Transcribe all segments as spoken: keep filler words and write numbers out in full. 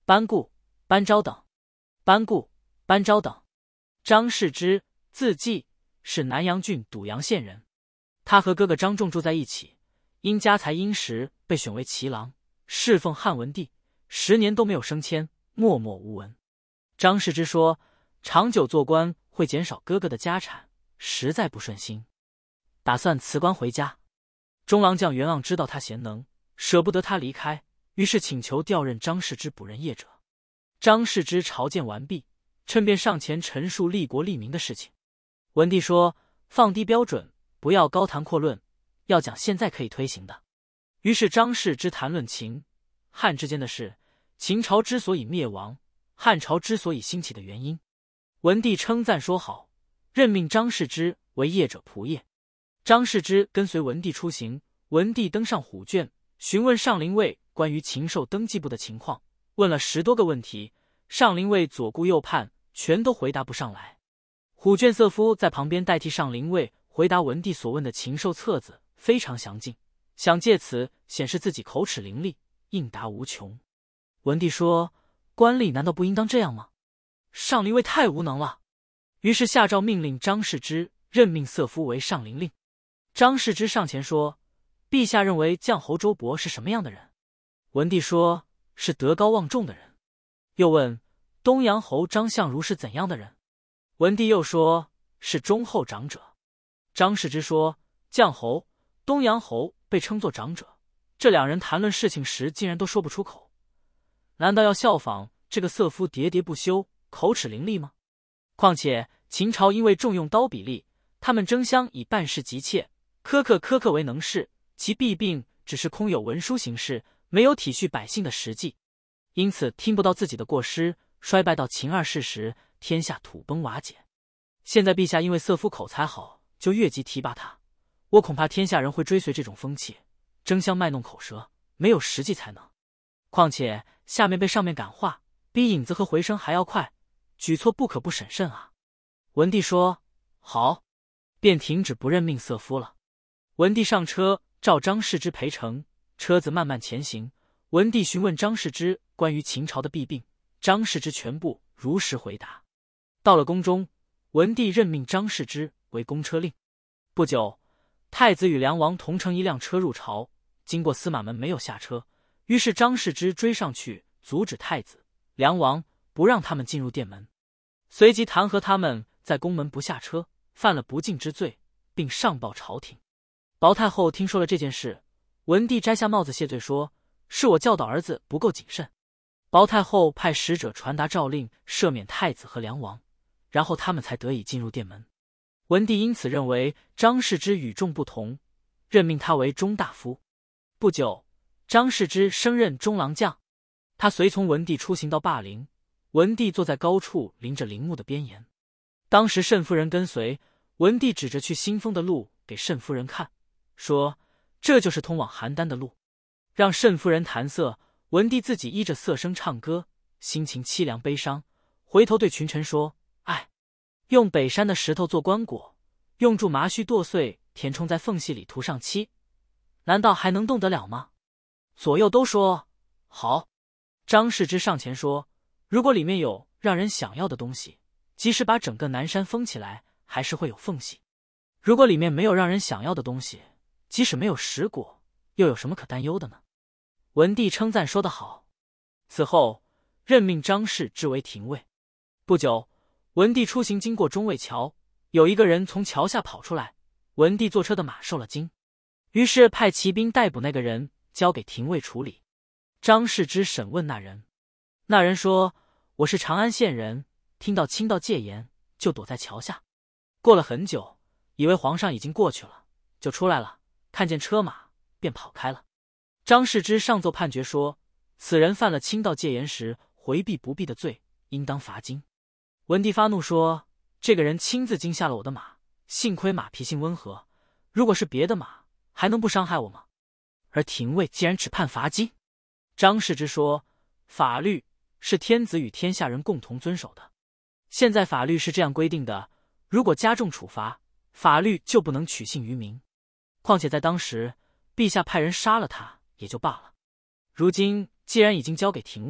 班固、班昭等。班固、班昭等。张世之，字季，是南阳郡堵阳县人。他和哥哥张仲住在一起，因家财殷实，被选为骑郎，侍奉汉文帝，十年都没有升迁，默默无闻。张世之说，长久做官会减少哥哥的家产，实在不顺心，打算辞官回家。中郎将袁盎知道他贤能，舍不得他离开，于是请求调任张世之补任业者。张世之朝见完毕，趁便上前陈述利国利民的事情。文帝说，放低标准，不要高谈阔论，要讲现在可以推行的。于是张世之谈论秦汉之间的事，秦朝之所以灭亡，汉朝之所以兴起的原因。文帝称赞说好，任命张世之为业者仆射。张世之跟随文帝出行，文帝登上虎卷，询问上林尉关于禽兽登记簿的情况，问了十多个问题，上林尉左顾右盼，全都回答不上来。虎卷瑟夫在旁边代替上林尉回答文帝所问的禽兽册子，非常详尽，想借此显示自己口齿伶俐，应答无穷。文帝说，官吏难道不应当这样吗？上林尉太无能了。于是下诏命令张世之任命瑟夫为上林令。张世之上前说，陛下认为将侯周勃是什么样的人？文帝说，是德高望重的人。又问，东阳侯张相如是怎样的人？文帝又说，是忠厚长者。张世之说，将侯、东阳侯被称作长者，这两人谈论事情时竟然都说不出口，难道要效仿这个瑟夫喋喋不休，口齿伶俐吗？况且秦朝因为重用刀笔吏，他们争相以办事急切，苛刻苛刻为能事，其弊病只是空有文书形式，没有体恤百姓的实际。因此听不到自己的过失，衰败到秦二世时，天下土崩瓦解。现在陛下因为瑟夫口才好，就越级提拔他，我恐怕天下人会追随这种风气，争相卖弄口舌，没有实际才能。况且下面被上面感化，比影子和回声还要快，举措不可不审慎啊。文帝说，好，便停止不任命瑟夫了。文帝上车，召张世之陪乘，车子慢慢前行。文帝询问张世之关于秦朝的弊病，张世之全部如实回答。到了宫中，文帝任命张世之为公车令。不久，太子与梁王同乘一辆车入朝，经过司马门没有下车，于是张世之追上去阻止太子、梁王，不让他们进入殿门，随即弹劾他们在宫门不下车，犯了不敬之罪，并上报朝廷。薄太后听说了这件事，文帝摘下帽子谢罪说，是我教导儿子不够谨慎。薄太后派使者传达诏令，赦免太子和梁王，然后他们才得以进入殿门。文帝因此认为张世之与众不同，任命他为中大夫。不久，张世之升任中郎将。他随从文帝出行到霸陵，文帝坐在高处临着陵墓的边沿。当时慎夫人跟随，文帝指着去新丰的路给慎夫人看，说，这就是通往邯郸的路。让慎夫人弹瑟，文帝自己依着瑟声唱歌，心情凄凉悲伤，回头对群臣说，哎，用北山的石头做棺椁，用苎麻絮剁碎填充在缝隙里涂上漆，难道还能动得了吗？左右都说好。张世之上前说，如果里面有让人想要的东西，即使把整个南山封起来，还是会有缝隙。如果里面没有让人想要的东西，即使没有石果，又有什么可担忧的呢？文帝称赞说得好。此后任命张世之为廷尉。不久，文帝出行经过中卫桥，有一个人从桥下跑出来，文帝坐车的马受了惊，于是派骑兵逮捕那个人，交给廷尉处理。张世之审问那人，那人说，我是长安县人，听到清道戒严，就躲在桥下。过了很久，以为皇上已经过去了，就出来了，看见车马，便跑开了。张世之上奏判决说，此人犯了清道戒严时回避不避的罪，应当罚金。文帝发怒说，这个人亲自惊吓了我的马，幸亏马脾性温和，如果是别的马，还能不伤害我吗？而廷尉竟然只判罚金。张世之说，法律是天子与天下人共同遵守的，现在法律是这样规定的，如果加重处罚，法律就不能取信于民。况且在当时，陛下派人杀了他也就罢了，如今既然已经交给廷尉，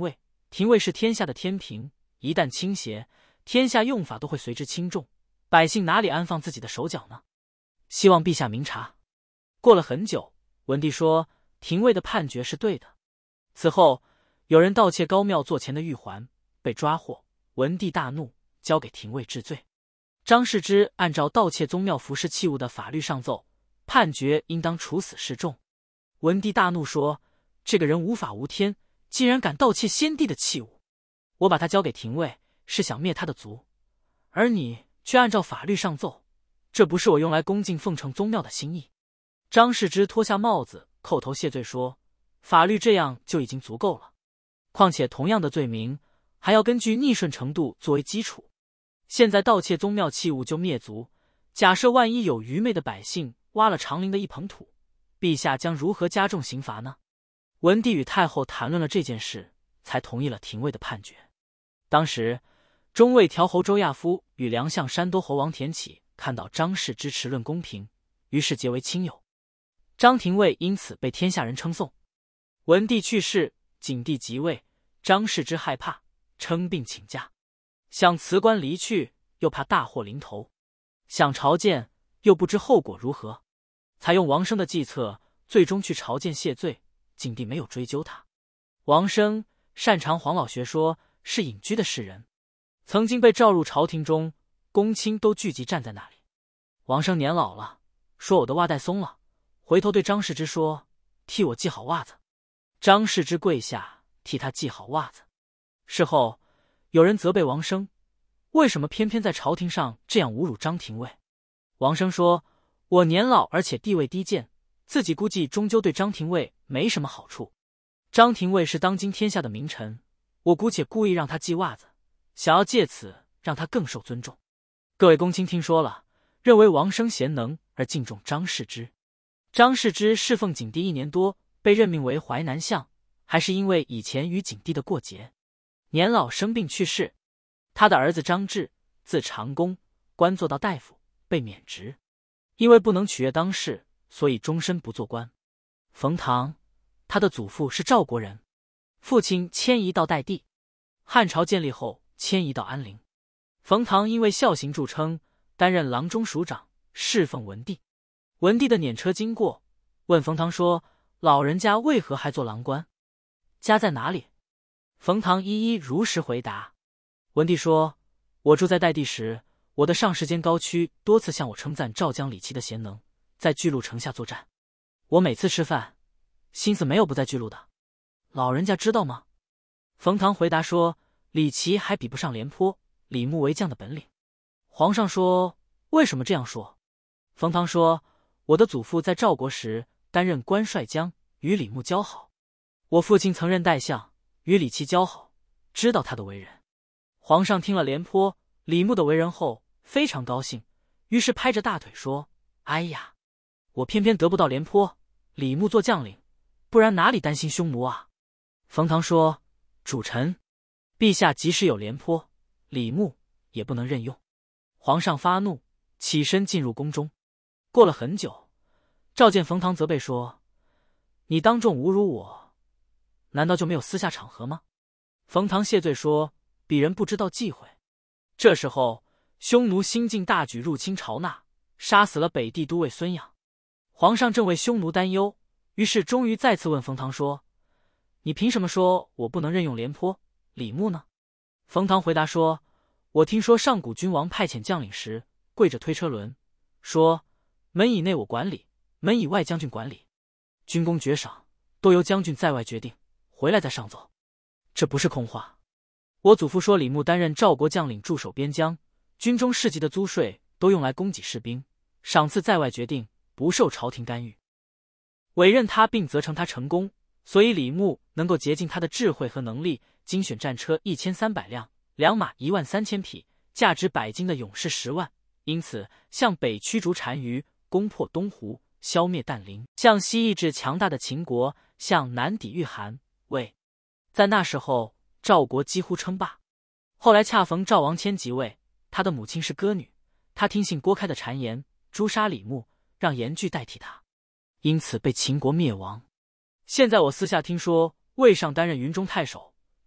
廷尉是天下的天平，一旦倾斜，天下用法都会随之轻重，百姓哪里安放自己的手脚呢？希望陛下明察。过了很久，文帝说廷尉的判决是对的。此后，有人盗窃高庙座前的玉环，被抓获，文帝大怒，交给廷尉治罪。张世之按照盗窃宗庙服饰器物的法律上奏，判决应当处死示众。文帝大怒说：“这个人无法无天，竟然敢盗窃先帝的器物！我把他交给廷尉，是想灭他的族，而你却按照法律上奏，这不是我用来恭敬奉承宗庙的心意。”张世之脱下帽子，叩头谢罪说：“法律这样就已经足够了，况且同样的罪名，还要根据逆顺程度作为基础。现在盗窃宗庙器物就灭族，假设万一有愚昧的百姓挖了长陵的一捧土，陛下将如何加重刑罚呢？”文帝与太后谈论了这件事，才同意了廷尉的判决。当时，中尉调侯周亚夫与梁相山东侯王田启看到张氏之持论公平，于是结为亲友。张廷尉因此被天下人称颂。文帝去世，景帝即位，张氏之害怕，称病请假，想辞官离去，又怕大祸临头，想朝见，又不知后果如何，采用王生的计策，最终去朝见谢罪。景帝没有追究他。王生擅长黄老学说，是隐居的士人，曾经被召入朝廷中，公卿都聚集站在那里。王生年老了，说我的袜带松了，回头对张世之说：“替我系好袜子。”张世之跪下替他系好袜子。事后有人责备王生，为什么偏偏在朝廷上这样侮辱张廷尉？王生说：“我年老而且地位低贱，自己估计终究对张廷尉没什么好处。张廷尉是当今天下的名臣，我姑且故意让他系袜子，想要借此让他更受尊重。”各位公卿听说了，认为王生贤能而敬重张世之。张世之侍奉景帝一年多，被任命为淮南相，还是因为以前与景帝的过节，年老生病去世。他的儿子张志，字长公，官做到大夫，被免职，因为不能取悦当世，所以终身不做官。冯唐，他的祖父是赵国人，父亲迁移到代地，汉朝建立后迁移到安陵。冯唐因为孝行著称，担任郎中署长，侍奉文帝。文帝的辇车经过，问冯唐说：“老人家为何还做郎官？家在哪里？”冯唐一一如实回答。文帝说：“我住在代地时，我的上士兼高屈多次向我称赞赵将李齐的贤能，在巨鹿城下作战。我每次吃饭，心思没有不在巨鹿的。老人家知道吗？”冯唐回答说：“李齐还比不上廉颇、李牧为将的本领。”皇上说：“为什么这样说？”冯唐说：“我的祖父在赵国时担任关帅将，与李牧交好。我父亲曾任代相，与李齐交好，知道他的为人。”皇上听了廉颇、李牧的为人后，非常高兴，于是拍着大腿说：“哎呀，我偏偏得不到廉颇、李牧做将领，不然哪里担心匈奴啊？”冯唐说：“主臣，陛下即使有廉颇、李牧，也不能任用。”皇上发怒，起身进入宫中。过了很久，召见冯唐，责备说：“你当众侮辱我，难道就没有私下场合吗？”冯唐谢罪说：“鄙人不知道忌讳。”这时候，匈奴新晋大举入侵朝纳，杀死了北地都尉孙养。皇上正为匈奴担忧，于是终于再次问冯唐说：“你凭什么说我不能任用廉颇、李牧呢？”冯唐回答说：“我听说上古君王派遣将领时，跪着推车轮，说门以内我管理，门以外将军管理，军功爵赏都由将军在外决定，回来再上奏。这不是空话。我祖父说李牧担任赵国将领，驻守边疆，军中市集的租税都用来供给士兵，赏赐在外决定，不受朝廷干预。委任他并责成他成功，所以李牧能够竭尽他的智慧和能力，精选战车一千三百辆，良马一万三千匹，价值百金的勇士十万，因此向北驱逐单于，攻破东湖，消灭但陵，向西抑制强大的秦国，向南抵御韩魏。在那时候，赵国几乎称霸。后来恰逢赵王迁即位，他的母亲是歌女，他听信郭开的谗言，诛杀李牧，让严巨代替他，因此被秦国灭亡。现在我私下听说，魏尚担任云中太守，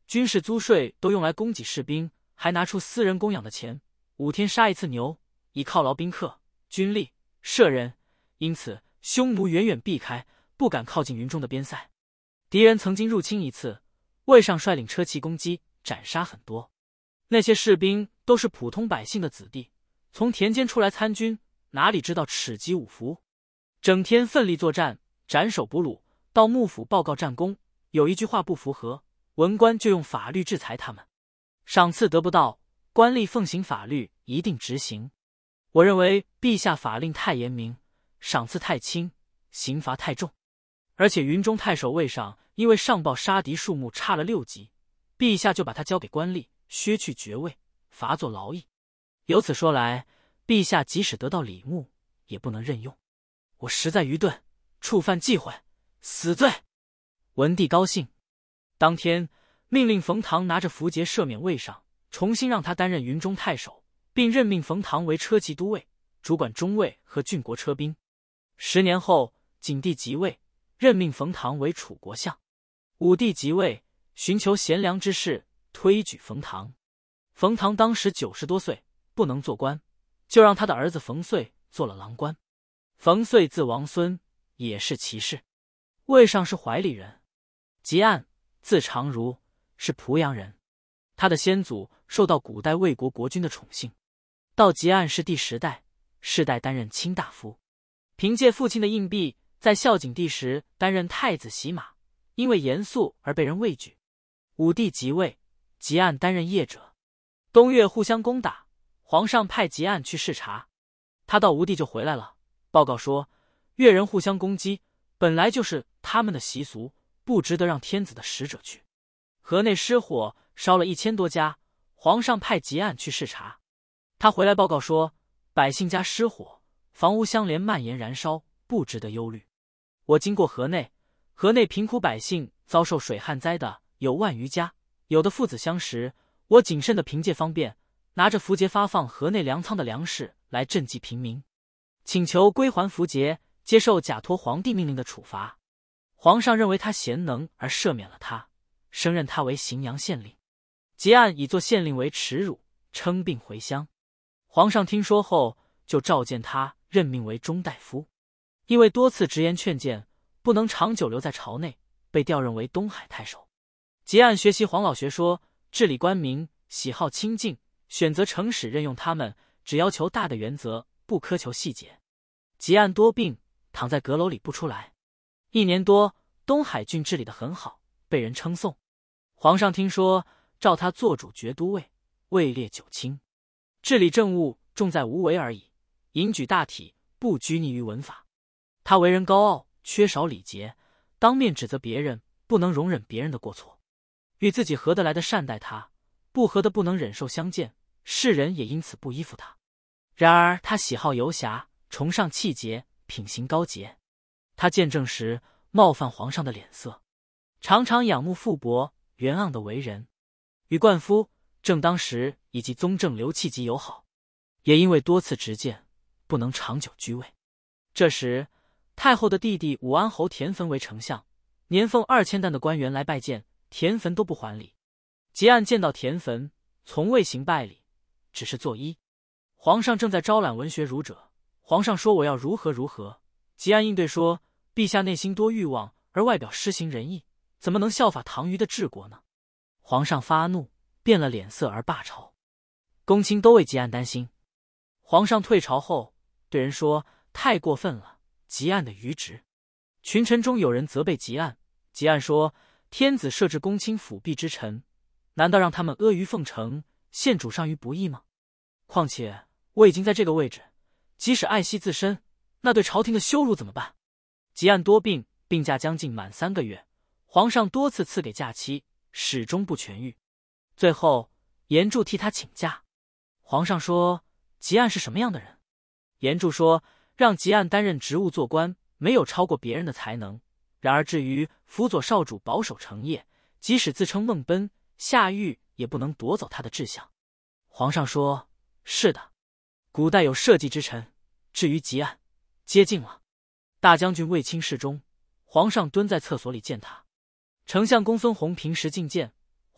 军事租税都用来供给士兵，还拿出私人供养的钱，五天杀一次牛，以犒劳宾客、军吏、舍人，因此匈奴远远避开，不敢靠近云中的边塞。敌人曾经入侵一次，魏上率领车骑攻击，斩杀很多。那些士兵都是普通百姓的子弟，从田间出来参军，哪里知道齿疾五服，整天奋力作战，斩首捕虏，到幕府报告战功，有一句话不符合，文官就用法律制裁他们。赏赐得不到，官吏奉行法律，一定执行。我认为陛下法令太严明，赏赐太轻，刑罚太重。而且云中太守魏上因为上报杀敌数目差了六级，陛下就把他交给官吏，削去爵位，罚作劳役。由此说来，陛下即使得到礼目，也不能任用。我实在愚钝，触犯忌讳，死罪。文帝高兴，当天命令冯唐拿着符节赦免魏上，重新让他担任云中太守，并任命冯唐为车骑都尉，主管中尉和郡国车兵。十年后，景帝即位，任命冯唐为楚国相。武帝即位，寻求贤良之士，推举冯唐。冯唐当时九十多岁，不能做官，就让他的儿子冯遂做了郎官。冯遂字王孙，也是骑士。魏上是怀里人。汲黯字长如，是濮阳人。他的先祖受到古代魏国国君的宠幸。到汲黯是第十代，世代担任卿大夫。凭借父亲的硬币，在孝景帝时担任太子洗马，因为严肃而被人畏惧。武帝即位，汲黯担任谒者。东越互相攻打，皇上派汲黯去视察。他到吴地就回来了，报告说越人互相攻击，本来就是他们的习俗，不值得让天子的使者去。河内失火，烧了一千多家，皇上派汲黯去视察。他回来报告说，百姓家失火，房屋相连蔓延燃烧，不值得忧虑。我经过河内，河内贫苦百姓遭受水旱灾的有万余家，有的父子相识。我谨慎的凭借方便，拿着符节发放河内粮仓的粮食来赈济平民，请求归还符节，接受假托皇帝命令的处罚。皇上认为他贤能而赦免了他，升任他为荥阳县令。汲黯以做县令为耻辱，称病回乡。皇上听说后，就召见他，任命为中大夫。因为多次直言劝谏，不能长久留在朝内，被调任为东海太守。汲黯学习黄老学说，治理官民，喜好清静，选择成史任用他们，只要求大的原则，不苛求细节。汲黯多病，躺在阁楼里不出来。一年多，东海郡治理得很好，被人称颂。皇上听说，召他做主爵都尉，位列九卿，治理政务重在无为而已，引举大体，不拘泥于文法。他为人高傲，缺少礼节，当面指责别人，不能容忍别人的过错。与自己合得来的善待他，不合的不能忍受相见，世人也因此不依附他。然而他喜好游侠，崇尚气节，品行高洁。他见政时冒犯皇上的脸色，常常仰慕傅伯、袁盎的为人，与冠夫、正当时以及宗正刘弃极友好，也因为多次直谏，不能长久居位。这时太后的弟弟武安侯田汾为丞相，年俸二千担的官员来拜见，田汾都不还礼。汲黯见到田汾，从未行拜礼，只是作揖。皇上正在招揽文学儒者，皇上说我要如何如何。汲黯应对说，陛下内心多欲望，而外表施行仁义，怎么能效法唐虞的治国呢？皇上发怒，变了脸色而罢朝。公卿都为汲黯担心。皇上退朝后，对人说太过分了，汲黯的愚直。群臣中有人责备汲黯，汲黯说，天子设置公卿辅弼之臣，难道让他们阿谀奉承，陷主上于不义吗？况且我已经在这个位置，即使爱惜自身，那对朝廷的羞辱怎么办？汲黯多病，病假将近满三个月，皇上多次赐给假期，始终不痊愈。最后严柱替他请假。皇上说，汲黯是什么样的人？严柱说，让汲黯担任职务做官，没有超过别人的才能。然而至于辅佐少主保守成业，即使自称孟奔下狱，也不能夺走他的志向。皇上说，是的，古代有社稷之臣，至于汲黯，接近了。大将军卫青侍中，皇上蹲在厕所里见他。丞相公孙弘平时觐见，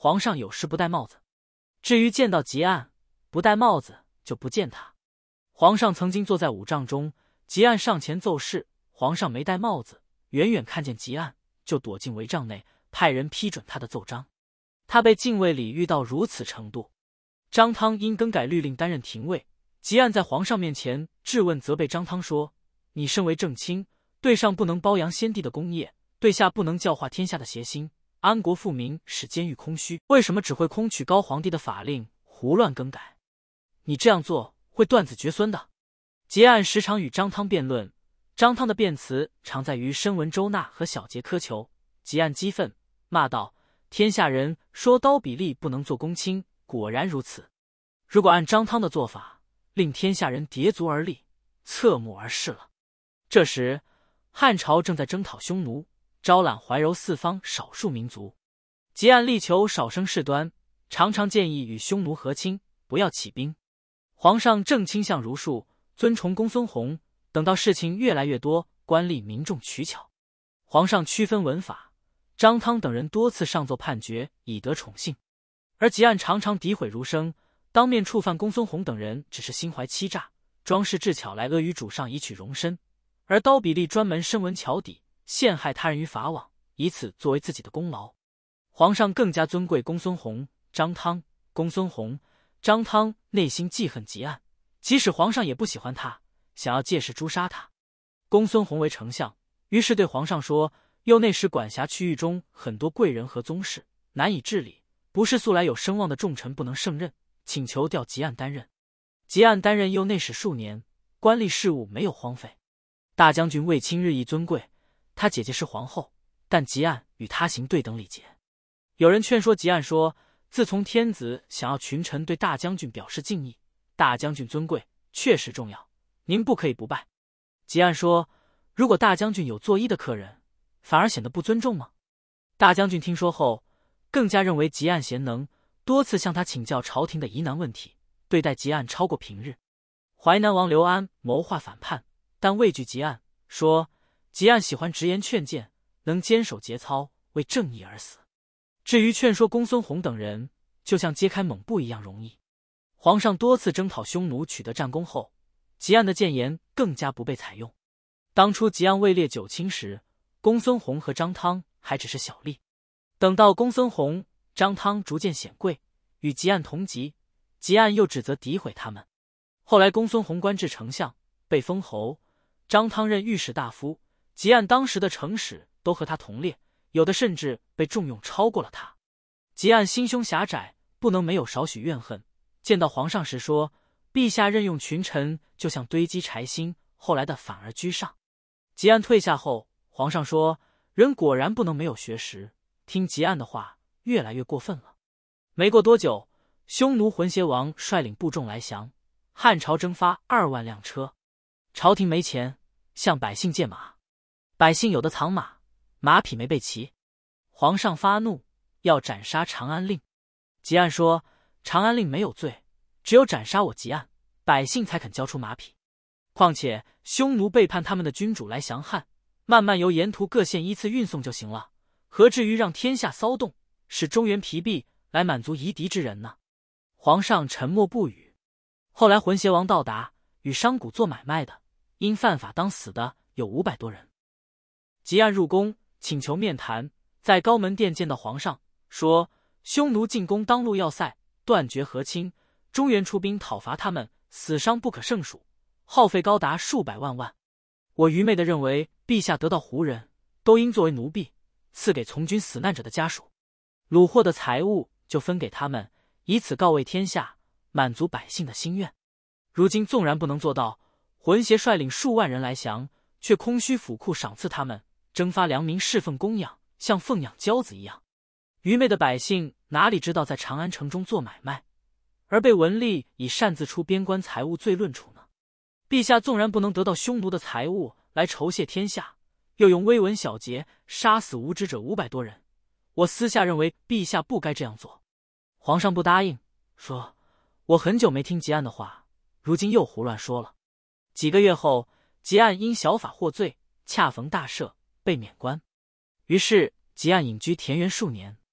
皇上有时不戴帽子。至于见到汲黯不戴帽子，就不见他。皇上曾经坐在五帐中，汲黯上前奏事，皇上没戴帽子，远远看见汲黯，就躲进帷帐内，派人批准他的奏章。他被禁卫礼遇到如此程度。张汤因更改律令担任廷尉，汲黯在皇上面前质问责备张汤说：“你身为正卿，对上不能褒扬先帝的功业，对下不能教化天下的邪心，安国富民，使监狱空虚，为什么只会空取高皇帝的法令，胡乱更改？你这样做会断子绝孙的。”汲黯时常与张汤辩论，张汤的辩词常在于深文周纳和小节苛求。汲黯激愤，骂道：“天下人说刀比利不能做公卿，果然如此。如果按张汤的做法，令天下人叠足而立，侧目而视了。”这时汉朝正在征讨匈奴，招揽怀柔四方少数民族。汲黯力求少生事端，常常建议与匈奴和亲，不要起兵。皇上正倾向儒术，尊崇公孙弘，等到事情越来越多，官吏民众取巧，皇上区分文法，张汤等人多次上奏判决，以得宠幸。而汲黯常常诋毁儒生，当面触犯公孙弘等人只是心怀欺诈，装饰智巧来阿谀主上以取容身，而刀比利专门深闻巧底，陷害他人于法网，以此作为自己的功劳。皇上更加尊贵公孙弘、张汤。公孙弘、张汤内心记恨汲黯，即使皇上也不喜欢他，想要借势诛杀他。公孙弘为丞相，于是对皇上说：“右内史管辖区域中很多贵人和宗室，难以治理，不是素来有声望的重臣不能胜任，请求调汲黯担任。”汲黯担任右内史数年，官吏事务没有荒废。大将军卫青日益尊贵，他姐姐是皇后，但汲黯与他行对等礼节。有人劝说汲黯说：“自从天子想要群臣对大将军表示敬意，大将军尊贵确实重要，您不可以不拜。”汲黯说：“如果大将军有作揖的客人，反而显得不尊重吗？”大将军听说后，更加认为汲黯贤能，多次向他请教朝廷的疑难问题，对待汲黯超过平日。淮南王刘安谋划反叛，但畏惧汲黯，说汲黯喜欢直言劝谏，能坚守节操，为正义而死。至于劝说公孙弘等人，就像揭开猛布一样容易。皇上多次征讨匈奴取得战功后，汲黯的谏言更加不被采用。当初汲黯位列九卿时，公孙弘和张汤还只是小吏，等到公孙弘、张汤逐渐显贵，与汲黯同级，汲黯又指责诋毁他们。后来公孙弘官至丞相，被封侯，张汤任御史大夫，汲黯当时的丞使都和他同列，有的甚至被重用超过了他。汲黯心胸狭窄，不能没有少许怨恨，见到皇上时说：“陛下任用群臣，就像堆积柴薪，后来的反而居上。”汲黯退下后，皇上说：“人果然不能没有学识，听汲黯的话越来越过分了。”没过多久，匈奴浑邪王率领部众来降，汉朝征发二万辆车。朝廷没钱，向百姓借马，百姓有的藏马，马匹没备齐。皇上发怒，要斩杀长安令。汲黯说：“长安令没有罪，只有斩杀我汲黯，百姓才肯交出马匹。况且匈奴背叛他们的君主来降汉，慢慢由沿途各县依次运送就行了，何至于让天下骚动，使中原疲弊，来满足夷狄之人呢？”皇上沉默不语。后来浑邪王到达，与商贾做买卖的，因犯法当死的有五百多人。汲黯入宫请求面谈，在高门殿见到皇上，说：“匈奴进攻当路要塞，断绝和亲，中原出兵讨伐他们，死伤不可胜数，耗费高达数百万万。我愚昧地认为，陛下得到胡人，都应作为奴婢，赐给从军死难者的家属，虏获的财物就分给他们，以此告慰天下，满足百姓的心愿。如今纵然不能做到，浑邪率领数万人来降，却空虚府库赏赐他们，征发良民侍奉供养，像奉养骄子一样。愚昧的百姓哪里知道在长安城中做买卖，而被文吏以擅自出边关财物罪论处呢？陛下纵然不能得到匈奴的财物来酬谢天下，又用微文小节杀死无知者五百多人，我私下认为陛下不该这样做。”皇上不答应，说：“我很久没听汲黯的话，如今又胡乱说了。”几个月后，汲黯因小法获罪，恰逢大赦，被免官。于是汲黯隐居田园数年。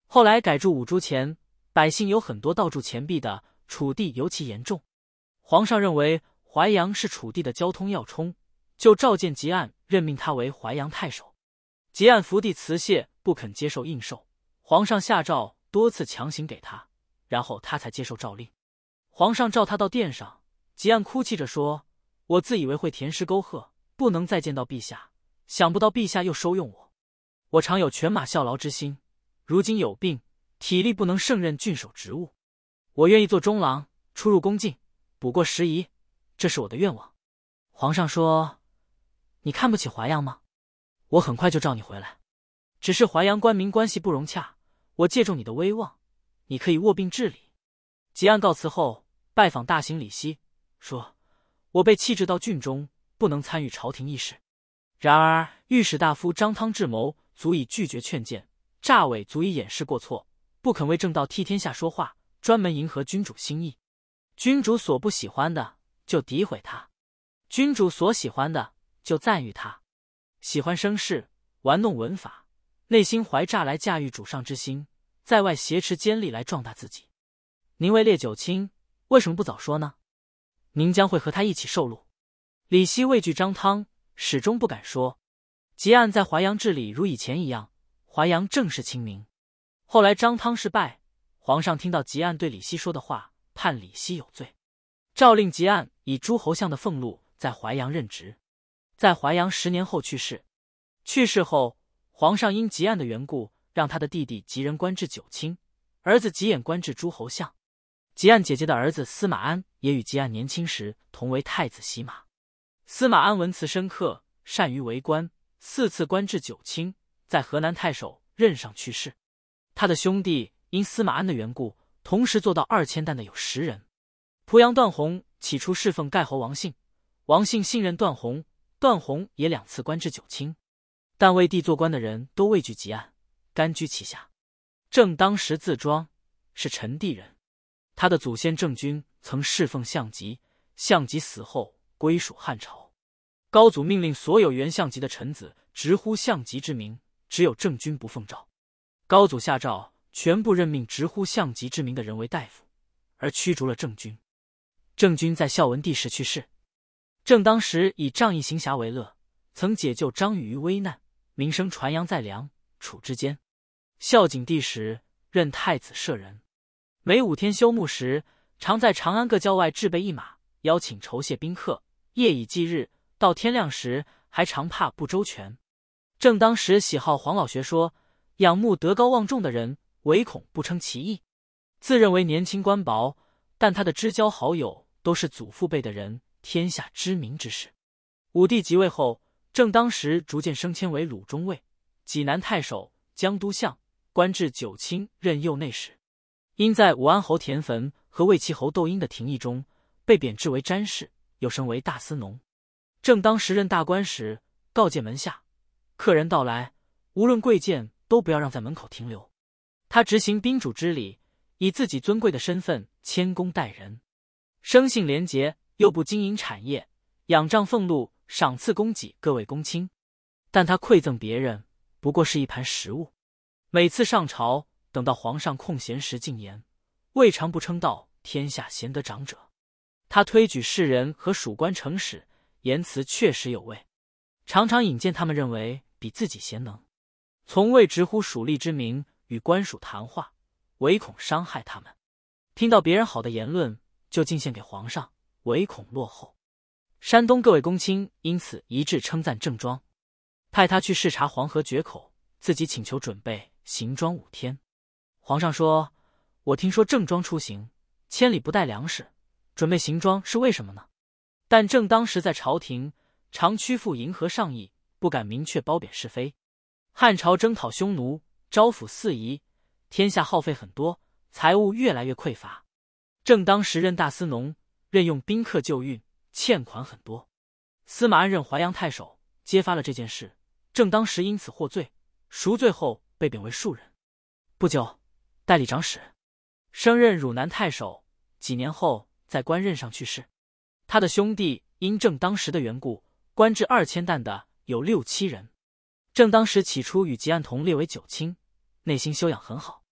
后来改铸五铢钱，百姓有很多盗铸钱币的，楚地尤其严重。皇上认为淮阳是楚地的交通要冲，就召见汲黯，任命他为淮阳太守。汲黯伏地辞谢，不肯接受应授。皇上下诏多次强行给他，然后他才接受诏令。皇上召他到殿上，汲黯哭泣着说：“我自以为会填诗沟壑，不能再见到陛下，想不到陛下又收用我。我常有犬马效劳之心，如今有病，体力不能胜任郡守职务。我愿意做中郎，出入宫禁，补过时宜，这是我的愿望。”皇上说：“你看不起淮阳吗？我很快就召你回来。只是淮阳官民关系不融洽，我借重你的威望，你可以卧病治理。”汲黯告辞后，拜访大行李希，说：“我被弃置到郡中，不能参与朝廷议事。然而御史大夫张汤智谋足以拒绝劝谏，诈伪足以掩饰过错，不肯为正道替天下说话，专门迎合君主心意。君主所不喜欢的，就诋毁他；君主所喜欢的，就赞誉他。喜欢声势，玩弄文法，内心怀诈来驾驭主上之心，在外挟持奸利来壮大自己。您为列九卿，为什么不早说呢？您将会和他一起受禄。”李希畏惧张汤，始终不敢说。汲黯在淮阳治理如以前一样，淮阳正式清明。后来张汤事败，皇上听到汲黯对李希说的话，判李希有罪，诏令汲黯以诸侯相的俸禄在淮阳任职。在淮阳十年后去世。去世后，皇上因汲黯的缘故，让他的弟弟汲人官至九卿，儿子汲衍官至诸侯相。汲黯姐姐的儿子司马安也与汲黯年轻时同为太子洗马。司马安文辞深刻，善于为官，四次官至九卿，在河南太守任上去世。他的兄弟因司马安的缘故，同时做到二千担的有十人。濮阳段宏起初侍奉盖侯王信，王信信任段宏，段宏也两次官至九卿。但为帝做官的人都畏惧汲黯，甘居其下。郑当时自庄，是陈地人。他的祖先郑君曾侍奉项籍，项籍死后归属汉朝。高祖命令所有原项籍的臣子直呼项籍之名，只有郑君不奉诏。高祖下诏全部任命直呼项籍之名的人为大夫，而驱逐了郑君。郑君在孝文帝时去世。郑当时以仗义行侠为乐，曾解救张禹于危难，名声传扬在梁楚之间。孝景帝时任太子舍人，每五天休沐时，常在长安各郊外置备一马，邀请酬谢宾客，夜以继日，到天亮时还常怕不周全。郑当时喜好黄老学说，仰慕德高望重的人，唯恐不称其意。自认为年轻官薄，但他的知交好友都是祖父辈的人，天下知名之士。武帝即位后，郑当时逐渐升迁为鲁中尉、济南太守、江都相，官至九卿，任右内史。因在武安侯田汾和魏齐侯窦婴的廷议中，被贬制为詹事，又升为大司农。正当时任大官时，告诫门下，客人到来，无论贵贱，都不要让在门口停留。他执行宾主之礼，以自己尊贵的身份谦恭待人，生性廉洁，又不经营产业，仰仗俸禄，赏赐供给各位公卿。但他馈赠别人，不过是一盘食物。每次上朝，等到皇上空闲时进言，未尝不称道天下贤德长者。他推举士人和属官成使，言辞确实有味，常常引荐他们认为比自己贤能，从未直呼属吏之名与官属谈话，唯恐伤害他们。听到别人好的言论，就进献给皇上，唯恐落后。山东各位公卿因此一致称赞郑庄，派他去视察黄河决口，自己请求准备行庄五天。皇上说：“我听说郑庄出行，千里不带粮食，准备行庄是为什么呢？”但郑当时在朝廷，常屈服迎合上意，不敢明确褒贬是非。汉朝征讨匈奴，招抚四夷，天下耗费很多，财物越来越匮乏。郑当时任大司农，任用宾客救运，欠款很多。司马安任淮阳太守，揭发了这件事，郑当时因此获罪，赎罪后被贬为庶人。不久，代理长史，升任汝南太守，几年后在官任上去世。他的兄弟因郑当时的缘故，官至二千担的有六七人。郑当时起初与汲黯同列为九卿，内心修养很好，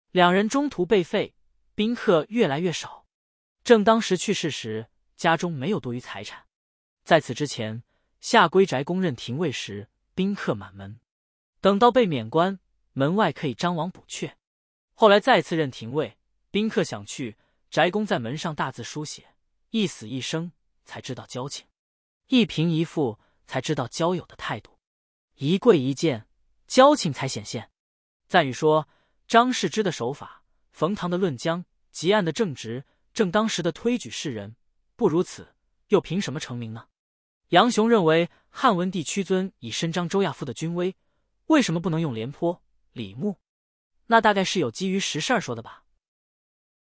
两人中途被废，宾客越来越少。正当时去世时，家中没有多余财产。在此之前，下归宅公任廷尉时，宾客满门。等到被免官，门外可以张网捕雀。后来再次任廷尉，宾客想去，宅公在门上大字书写一死一生，才知道交情；一贫一富，才知道交友的态度；一贵一贱，交情才显现。赞语说，张世之的手法，冯唐的论江，汲案的正直，正当时的推举世人，不如此，又凭什么成名呢？杨雄认为汉文帝屈尊以伸张周亚夫的军威，为什么不能用廉颇、李牧？那大概是有基于实事儿说的吧。